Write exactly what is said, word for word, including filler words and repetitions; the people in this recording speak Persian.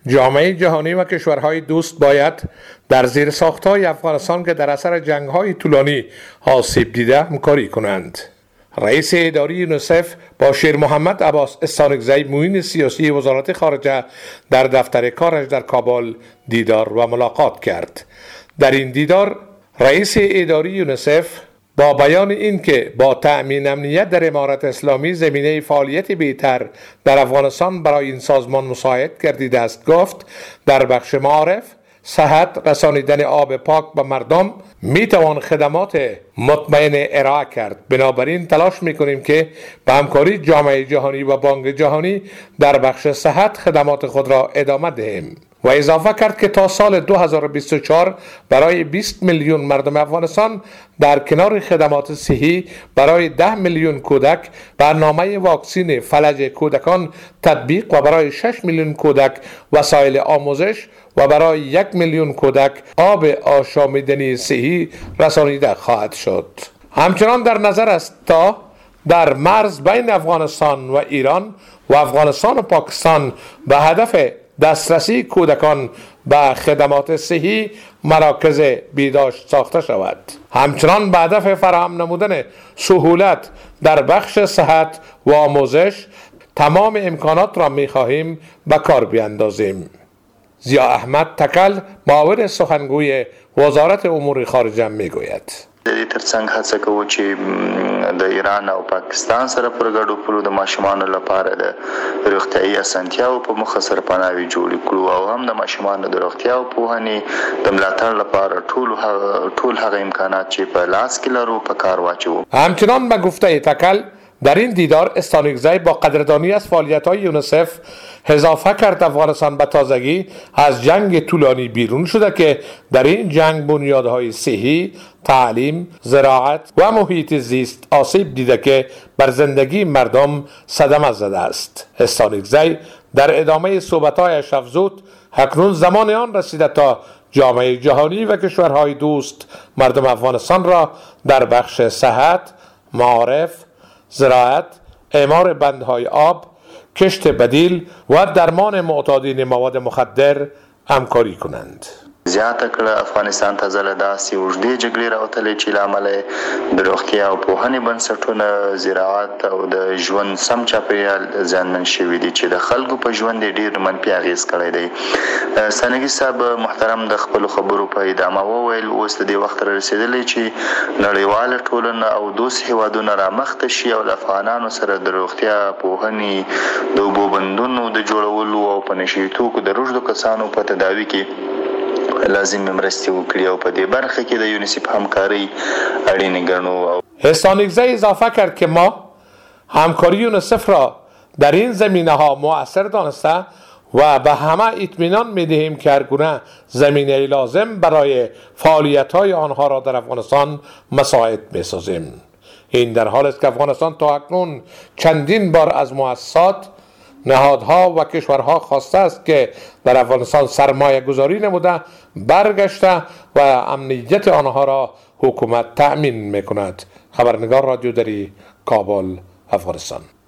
جامعه جهانی و کشورهای دوست باید در زیرساخت‌های افغانستان که در اثر جنگ‌های طولانی آسیب دیده همکاری کنند. رئیس اداری یونیسف با شیر محمد عباس استانکزی معین سیاسی وزارت خارجه در دفتر کارش در کابل دیدار و ملاقات کرد. در این دیدار رئیس اداری یونیسف با بیان اینکه با تأمین امنیت در امارت اسلامی زمینه فعالیت بهتر در افغانستان برای این سازمان مساعد گردیده است گفت در بخش معارف، صحت، رسانیدن آب پاک به مردم می توان خدمات مطمئن ارائه کرد. بنابراین تلاش می کنیم که به همکاری جامعه جهانی و بانک جهانی در بخش صحت خدمات خود را ادامه دهیم. و اضافه کرد که تا سال دو هزار و بیست و چهار برای بیست میلیون مردم افغانستان در کنار خدمات صحی برای ده میلیون کودک برنامه واکسین فلج کودکان تطبیق و برای شش میلیون کودک وسایل آموزش و برای یک میلیون کودک آب آشامیدنی صحی رسانیده خواهد شد. همچنان در نظر است تا در مرز بین افغانستان و ایران و افغانستان و پاکستان به هدف دسترسی کودکان به خدمات صحی مراکز بهداشت ساخته شود. همچنان به هدف فراهم نمودن سهولت در بخش صحت و آموزش تمام امکانات را می خواهیم به کار بیندازیم. ضیا احمد تکل، معاون سخنگوی وزارت امور خارجه می گوید. د دې ترڅنګ هڅه کوو چې د ایران او پاکستان سره پر ګډو پلو د ماشومانو لپاره د روغتیايي اسانتیاو په مخه سرپناوي جوړ کړو او هم د ماشومانو د روغتیا او پوهنې د ملاتړ لپاره ټول ټول هغه امکانات چې په لاس کې لرو په کار واچوو. همچنان به گفته تکل در این دیدار استانکزی با قدردانی از فعالیت‌های یونیسف اضافه کرد افغانستان به تازگی از جنگ طولانی بیرون شده که در این جنگ بنیادهای صحی، تعلیم، زراعت و محیط زیست آسیب دیده که بر زندگی مردم صدمه زده است. استانکزی در ادامه صحبت‌هایش افزود اکنون زمان آن رسیده تا جامعه جهانی و کشورهای دوست مردم افغانستان را در بخش صحت، معارف، زراعت، اعمار بندهای آب، کشت بدیل و درمان معتادین مواد مخدر همکاری کنند. زیاته کړه افغانستان ته ځله داسې اوږدې جګړې راوتلې چې له امله د روغتیا او پوهنې بنسټونه، زراعت او د ژوند سم چاپېریال زیانمن شوي دي چې د خلکو په ژوند یې ډېر منفي اغېز کړی دی. ثانګي صاحب محترم د خپلو خبرو په ادامه وویل اوس د دې وخت را رسېدلی چې نړیواله ټولنه او دوست هېوادونه رامخته شي او له افغانانو سره د روغتیا، پوهنې، د اوبو بندونو د جوړولو او په نشي توکو د روږدو کسانو په تداوي کې لازم مرستې وکړي او په دې برخه کې د یونیسف همکاري اړینه ګڼو. استانکزی اضافه کرد که ما همکاری یونیسف را در این زمینه ها مؤثر دانسته و به همه اطمینان می‌دهیم که هر گونه زمینه لازم برای فعالیت‌های آنها را در افغانستان مساعد می‌سازیم. این در حالی است که افغانستان تا اکنون چندین بار از مؤسسات، نهادها و کشورها خواسته است که در افغانستان سرمایه گذاری نموده برگشته و امنیت آنها را حکومت تأمین میکند. خبرنگار رادیو دری، کابل، افغانستان.